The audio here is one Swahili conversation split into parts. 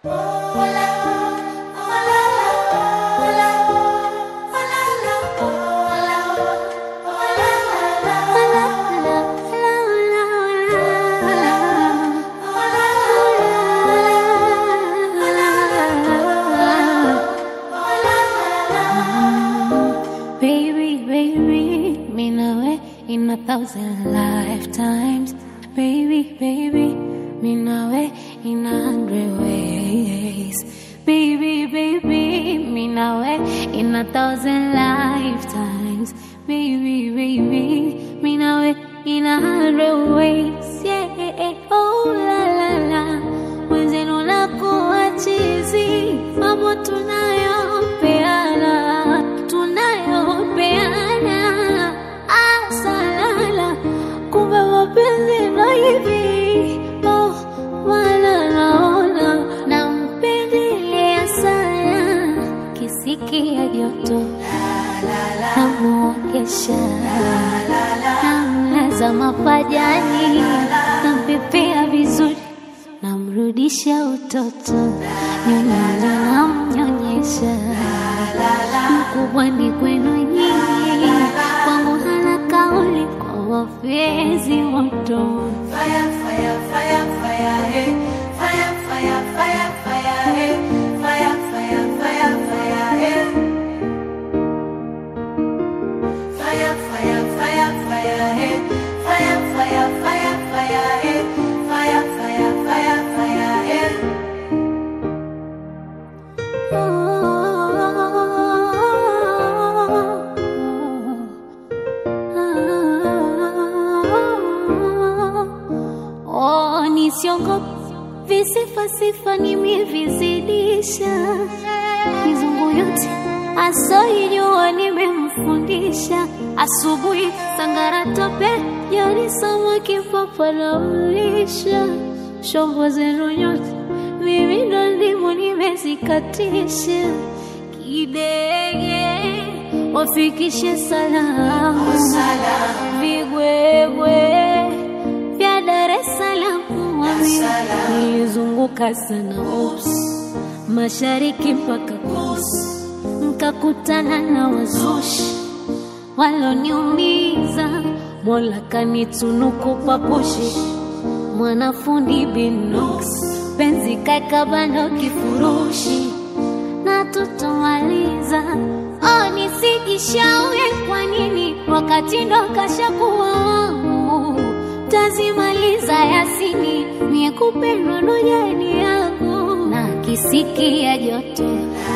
In 1,000 lifetimes, baby, baby, me now in 100 ways, baby, baby, me now in 1,000 lifetimes, baby, baby, me now in 100 ways, yeah, oh la la la, wenzenu nakuwa chizi, mambo tunayopeana, kumbe mapenzi na hivi, oh, wala naona nampendelea sana, kisikia joto namuokesha, namlaza mapajani, nampepea vizuri, namrudisha utoto, nyonyonya namnyonyesha, mkubwa ni kwenu nyinyi, kwangu hana kauli wapenzi moto. Fire, fire, fire, fire, hey. Fire, fire, fire, fire, hey. Fire, fire, fire, fire, hey. Fire, fire, fire, fire, hey. Fire, fire, fire, fire, hey. Fire, fire, fire, fire, hey. Siongopi visifa sifa nimevizidisha, mizungu yote asoijua nimemfundisha, asubuhi sangara tope, jioni samaki papa na mlisha, shombo zenu nyote mimi ndo ndimo nimezikatisha, kidege wafikishe salamu, vigwegwe vya Dar es Salaam, nilizunguka sana mashariki mpaka kusi, nkakutana na wazushi waloniumiza, Mola kanitunuku papushi, mwanafundi Binox, penzi kakabano kifurushi, na tutomaliza, oh nisijishaue kwa nini, wakati ndo kashakuwa wangu, tazimaliza Yasini, mie kupendwa ndo jani yangu, na kisikia joto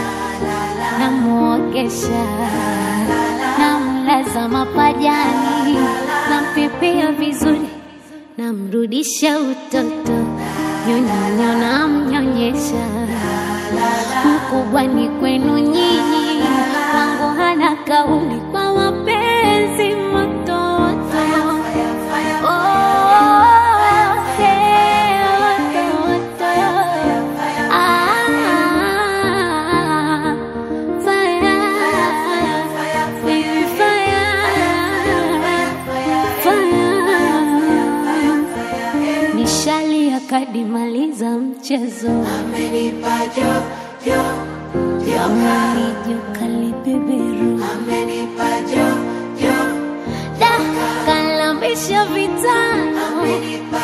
namuokesha, namlaza mapajani, nampepea vizuri, namrudisha utoto, nyonyo namnyonyesha, mkubwa ni kwenu nyinyi, kwangu hana kauli kwa mapenzi moto. Kadimaliza mchezo, amenipa jo, amenijo kalibeberu, amenipa jo, da kalambisha vitano, amenipa